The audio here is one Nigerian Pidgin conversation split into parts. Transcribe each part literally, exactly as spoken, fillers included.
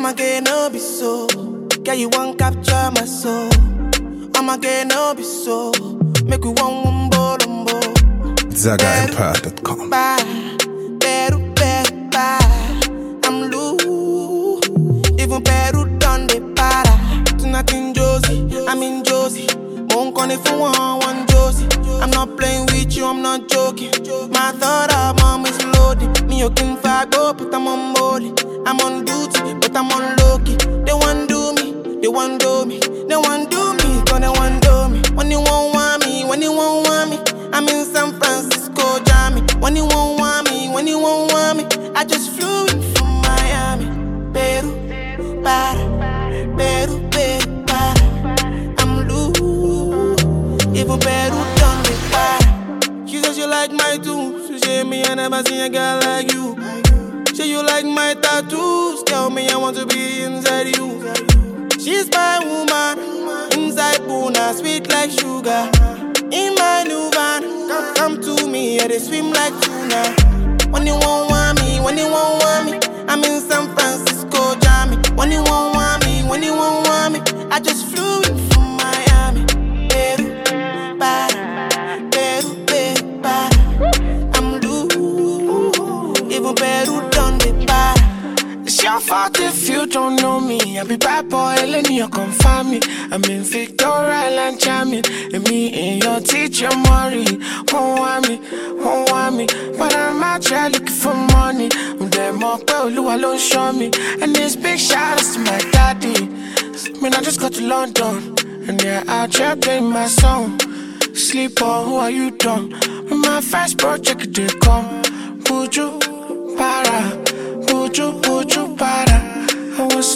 I'ma get no be so. Girl, you won't capture my soul. I'ma get no be so. Make we one wumbo lumbo. Zaga Empire dot com. Peru, Peru, I'm loose. Even Peru done the para. Tonight in Josie, I'm in Josie. Won't call if you want one Josie. I'm not playing with you, I'm not joking. My thought of mom is loaded. Me you can fago, but I'm on molly. I'm on duty, but I'm on low-key. They want do me, they want do me. They want do me, cause they want do me. When you won't want me, when you won't want me, I'm in San Francisco, Jammy. When you won't want me, when you won't want me, I just flew in from Miami. Peru, para, Peru, Peru, para. I'm loose, even Peru done me para. She says you like my tunes. She say me I never seen a girl like you. Say you like my tattoos. Tell me I want to be inside you. She's my woman, inside Puna, sweet like sugar. In my new van, come, come to me, yeah, they swim like tuna. When you won't want me, when you won't want me, I'm in San Francisco, Jammy. When you won't want me, when you won't want me, I just flew in from Miami. Peru, para, Peru, Peru, para. I'm loose, even Peru done the para. It's your fault if you don't know me. I be bad boy, Eleni, you come find me. I'm in Victoria Island, jamming. And me and your teacher, Maury. Won't want me, won't want me. But I'm out here looking for money. I'm there, more Olu alone show me. And this big shout outs to my daddy. Man, I just got to London. And they're out here playing my song. Sleep on, who are you done? When my first project did come. Buju, para. Buju, buju, para. I was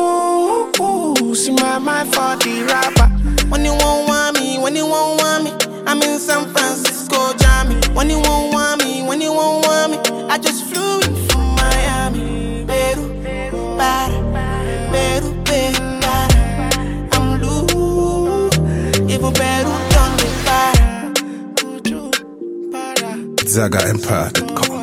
loose in my mind for the rapper. When you won't want me, when you won't want me, I'm in San Francisco, Jammy. When you won't want me, when you won't want me, I just flew in from Miami. Peru, para, Peru, Peru, para. I'm loose, even Peru done the para. Zaga Empire dot com.